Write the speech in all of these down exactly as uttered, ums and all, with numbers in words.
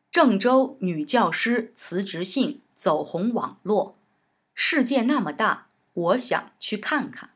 郑州女教师辞职信走红网络，世界那么大，我想去看看。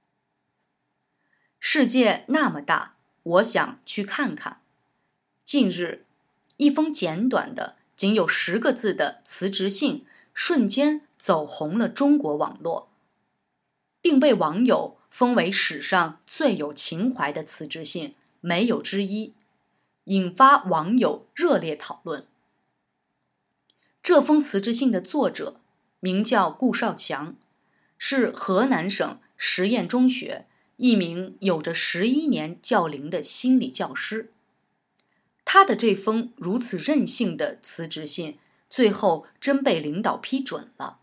世界那么大，我想去看看。近日，一封简短的仅有十个字的辞职信瞬间走红了中国网络，并被网友封为史上最有情怀的辞职信，没有之一，引发网友热烈讨论。这封辞职信的作者名叫顾少强，是河南省实验中学一名有着十一年教龄的心理教师。他的这封如此任性的辞职信，最后真被领导批准了。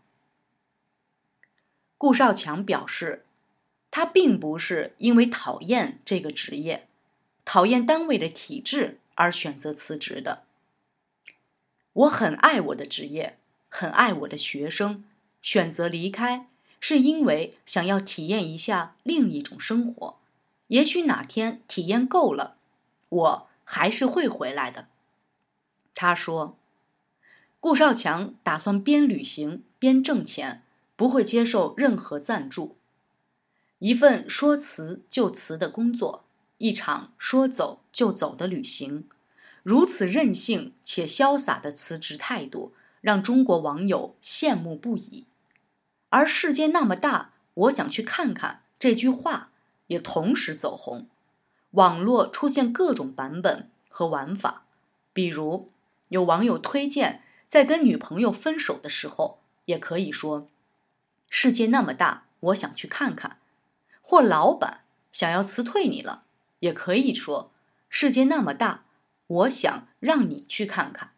顾少强表示，他并不是因为讨厌这个职业，讨厌单位的体制而选择辞职的。我很爱我的职业，很爱我的学生，选择离开是因为想要体验一下另一种生活，也许哪天体验够了，我还是会回来的。他说，顾少强打算边旅行边挣钱，不会接受任何赞助。一份说辞就辞的工作，一场说走就走的旅行，如此任性且潇洒的辞职态度，让中国网友羡慕不已。而世界那么大，我想去看看这句话也同时走红，网络出现各种版本和玩法。比如有网友推荐在跟女朋友分手的时候，也可以说世界那么大，我想去看看。或老板想要辞退你了，也可以说世界那么大，我想让你去看看。